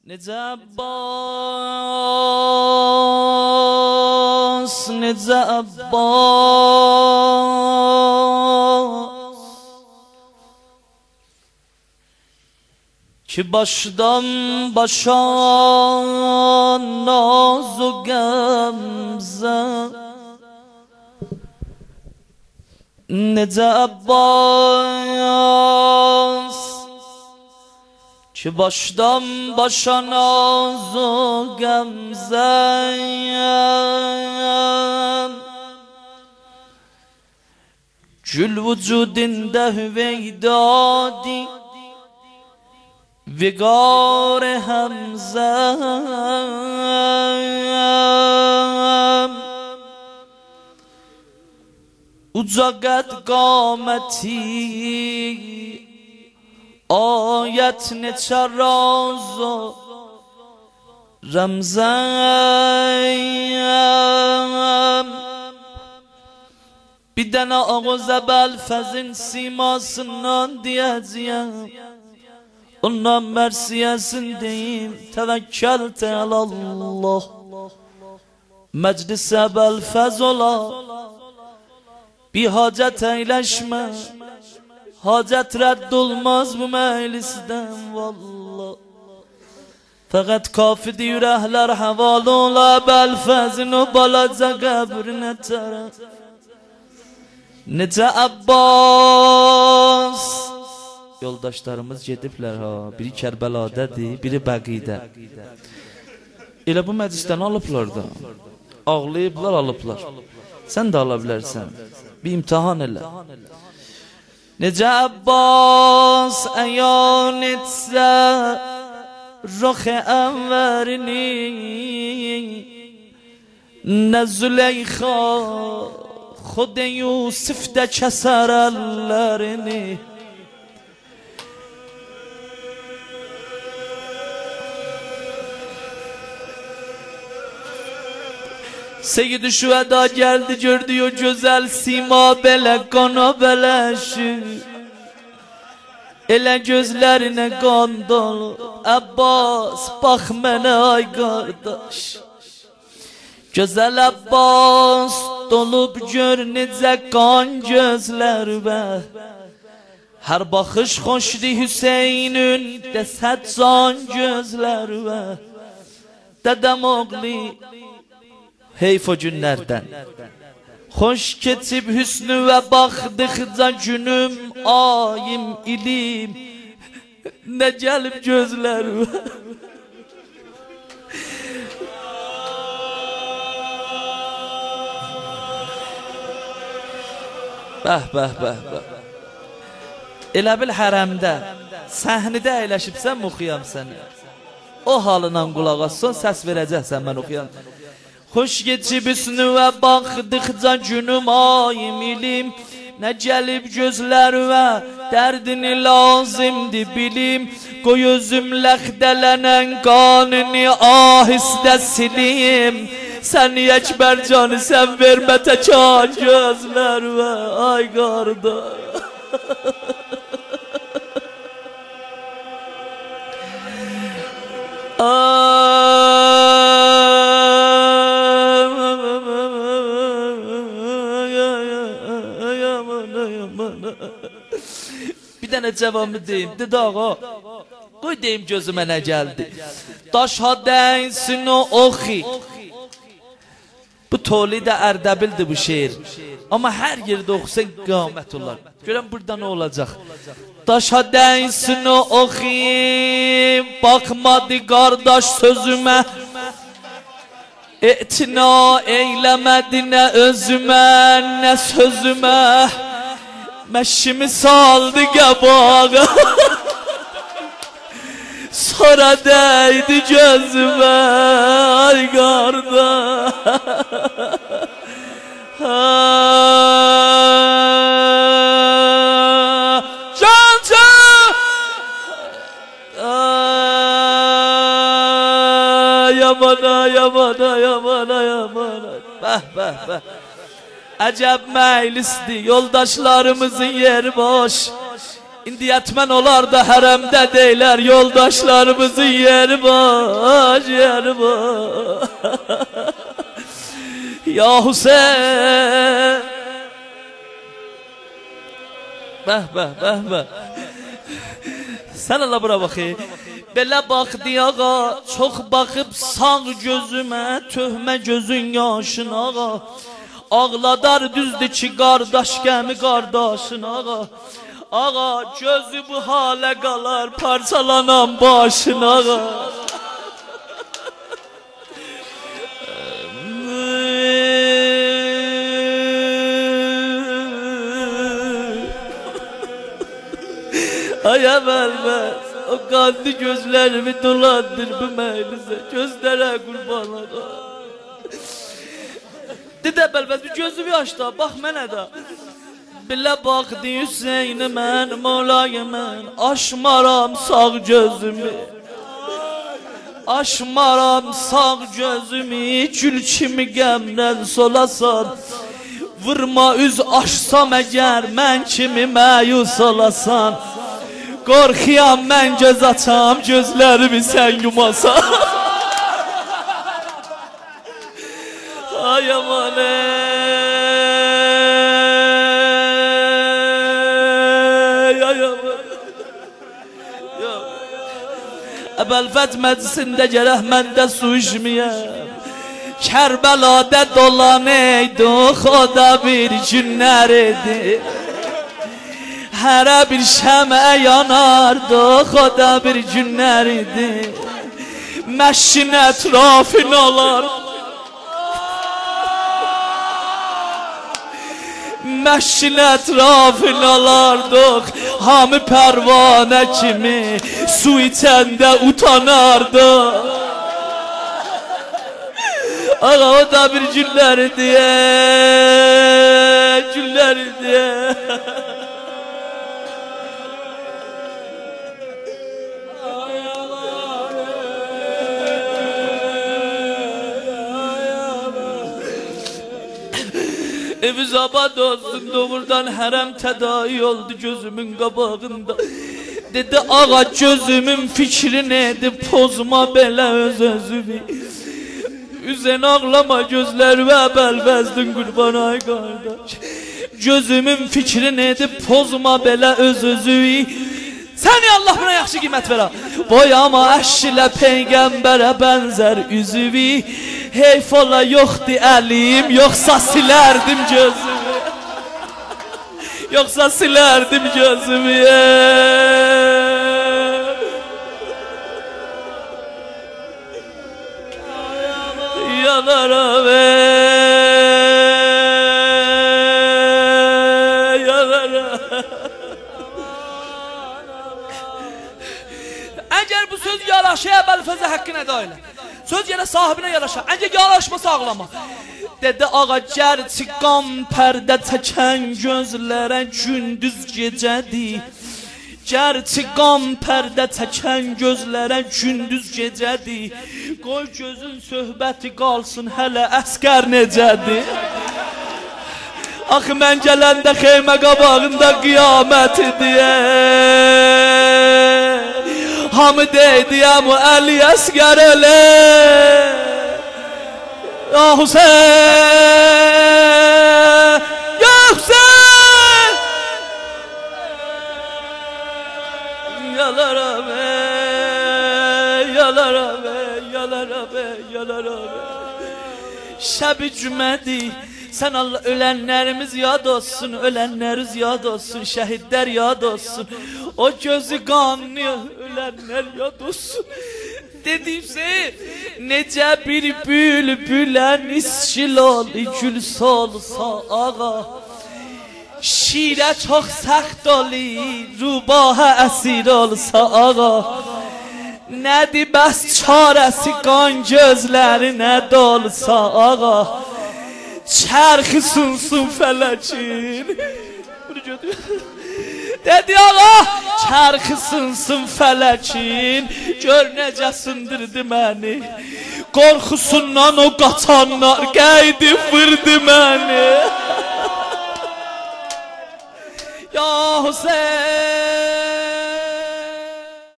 Necə Abbas, necə Abbas ki başdan başa naz و gamze necə Abbas ki başdan başa naz و gamzem Gül vücudinde hüveydadi Vigar Hamzem Uca qad qameti Ayet neçə raz o Ramzem Bir dənə ağız Əbəlfəzin simasından diyəcəyəm Ondan mərsiyəsin deyim Təvəkkəltə alallah Məclis Əbəlfəz ola Bir hacət eyləşmə Hacət rədd olmaz bu məclisdən vallah Fəqət kafidir ürəklər həvalı ola Əbəlfəzin o balaca qəbrinə tərəf Necə Abbas Yoldaşlarımız gediblər ha Biri Kərbəladadır, biri Bəqidə Elə bu məclisdən alıblar da Ağlayıblar, alıblar Sən də ala bilərsən Bir imtihan elə Necə Abbas əyan etsə Röx-i ənvərini Nə Züleyxa Xod Yusuf də kəsər əllərini Seyyid-i Şüheda geldi gördü o güzel sima belə qana bələşir Elə gözlərine qan dolu Abbas bax mənə ay qardaş Gözəl Abbas dolub gör necə qan gözlərimə Hər baxış xoşdi Hüseynün dəsət can gözlərimə Dədəm oğli Heyf o günlərdən Xoş keçib hüsnü və baxdıqca günüm Ayım, ilim Nə gəlib gözlərim Bəh, bəh, bəh, bəh Elə bil hərəmdə Səhnədə əyləşibsən oxuyam səni O halından qulaq asson səs verəcəksən mən oxuyam Xoş geçib üstünü və baxdıqca günüm ayım ilim Nə gəlib gözlərimə dərdini lazımdı bilim Qoy özüm ləxdələnən qanını ahistə silim Səni Əkbər canı sən vermə təkan gözlərimə ay qardaş Bir dənə cavabı deyim, dedi ağa Qoy deyim gözümə nə gəldi Daşha dəysin o oxi Bu Tolid-i Ərdəbildir bu şeir Amma hər yerdə oxusan qamət olar Görəm burada nə olacaq Daşha dəysin o oxi Baxmadı qardaş sözümə İtina eyləmədi nə özümə Nə sözümə Məşimi saldı qabağa Sonra dəydi gözümə Ay qardaş Canca Yamana yamana yamana yamana Bəh bəh bəh Əcəb məclisdir, yoldaşlarımızın yeri boş İndi yetmən olar da hərəmdə deylər, yoldaşlarımızın yeri var, yeri var. Ya Hüseyin. Bəh, bəh, bəh, bəh. Sən Allah bura baxı. Belə baxdı ağa, çox baxıb sağ gözümə, töhmə gözün yaşın ağa. Ağladar düzdür ki, qardaş gəmi qardaşın ağa. Ağa, gözü bu halə qalar, parçalanan başın ağa. Ay əvvəlməz, o qanlı gözlərimi dolandır bu məylizə, gözlərə qurban ağa. Dedə bəlbəz, bir gözümü açdı, bax mənə də. Bilə baxdı Hüseyni mən, Molayı mən, aşmaram sağ gözümü. Aşmaram sağ gözümü, gül kimi qəmdən solasan. Vurma üz açsam əgər, mən kimi məyus olasan. Qorxuyam mən göz açam, gözlərimi sən yumasan. Ay aman ey, ay aman. Əbəlfət məclisində gərək mən də su içməyəm. Kərbəladə dolan eydi, xoda bir günlər idi. Hərə bir şəmə yanardı, xoda bir günlər idi. Məşkin ətrafın olar, məşkin ətrafın olardıq. Hamı pərvanə kimi su içəndə utanardıq. Ağa o da bir günlər idi, günlər idi. Eviz abad olsun, doğrudan hərəm tədayi oldu gözümün qabağında. Dedi ağa gözümün fikri nedir, pozma belə öz-özümü. Üzən ağlama gözlər və bəlvəzdin qurban ay qardaş. Gözümün fikri nedir, pozma belə öz-özümü. Səni Allah buna yaxşı qiymət verə. Boyama əşkilə peyğəmbərə bənzər üzüvi. Heyf ola yoxdur əlim, yoxsa silərdim gözümü. Yoxsa silərdim gözümü. Yanaram yanaram. Əgər bu söz yaraşa Əbəlfəzə haqqına da elə. Söz yerə sahibinə yaraşa, əgər yaraşmasa ağlama. Dedi ağa gərçi qan pərdə çəkən gözlərə gündüz gecədir. Gərçi qan pərdə çəkən gözlərə gündüz gecədir. Qoy gözün söhbəti qalsın hələ əskər necədir. Axı mən gələndə xeymə qabağında qiyamət idi. Hamı deydiyəm o Əli əskər elə. Ya Hüseyin, ya Hüseyin. Yalaram yalaram yalaram yalaram. Şəb-i cümədir. Sən Allah ölənlərimiz yad olsun, ölənlərimiz yad olsun, şəhidlər yad olsun. O gözü qanlıyor, ölənlər yad olsun. Dedimsə, necə bir bülbülən isçil ol, gül solsa ağa. Şirə çox səxt oli, rubahə əsir olsa ağa. Nədir bəs çarəsi qan gözlərinə dolsa ağa. Çərxi sunsun fələkin. Bunu götür. Dedi ağa, çərxi sunsun fələkin. Gör necə sındırdı məni. Qorxusundan o qaçanlar qəydi vurdu məni. Ya Hüseyin.